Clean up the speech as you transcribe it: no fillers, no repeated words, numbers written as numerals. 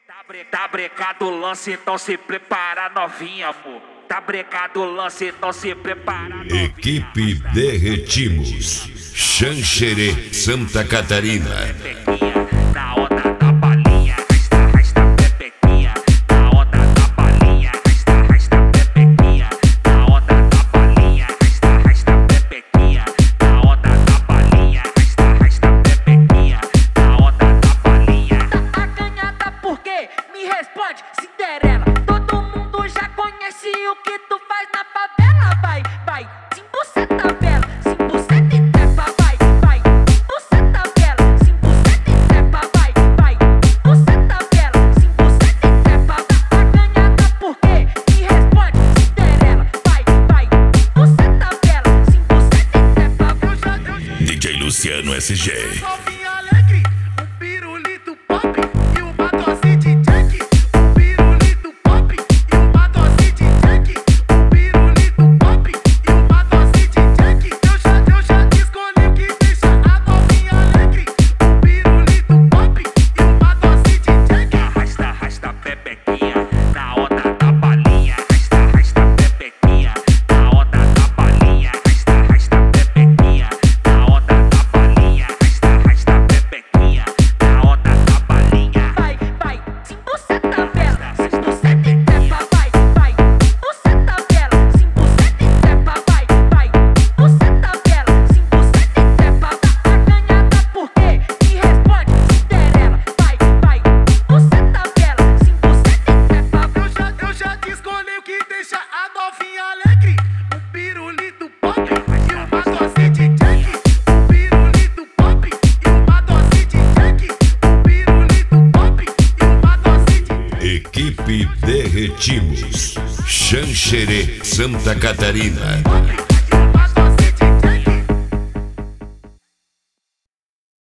Tá brecado o lance, então se prepara, novinha, amor. Tá brecado o lance, então se prepara, novinha. Equipe Derretimos, Xanxerê, Santa Catarina. Na onda da balinha, rasta, pepequinha. Na onda da balinha, rasta, pepequinha. Na onda da balinha, rasta, pepequinha. Na onda da balinha, rasta, pepequinha. Na onda da balinha. Tá acanhada por quê? Me responde, Cinderela. Todo mundo já conhece o que tu faz na favela. Vai, vai, se buceta bela, se buceta e tepa. Vai, vai, se buceta bela, se buceta e tepa. Vai, vai, se buceta bela, se buceta e tepa. Tá acanhada por quê? Me responde, Cinderela. Vai, vai, se buceta bela, se buceta e tepa. DJ Luciano SG. Novinha alegre, pirulito pop e uma dose de Jack. Pirulito pop e uma dose de Jack. Pirulito pop e uma dose de Jack. Eu já escolhi o que deixa a novinha alegre. Pirulito pop e uma dose de Jack. Rasta, pepequinha. Na onda da balinha, rasta, pepequinha. Na onda da balinha, rasta, pepequinha. Na onda da balinha, rasta, pepequinha. Na onda da balinha. Vai, vai, se buceta bela, se buceta e tepa. Vai, vai, se buceta bela, se buceta e tepa. Vai, vai, se buceta bela, se buceta e tepa. Tá acanhada por quê? Me responde, Cinderela. Vai, vai, se buceta bela, se buceta e tepa. Eu já escolhi o que deixa a novinha alegre. Pirulito pop e uma dose de Jack. Pirulito pop e uma dose de Jack. Pirulito pop e uma dose de Jack. Equipe Derretimos, Xanxerê, Santa Catarina.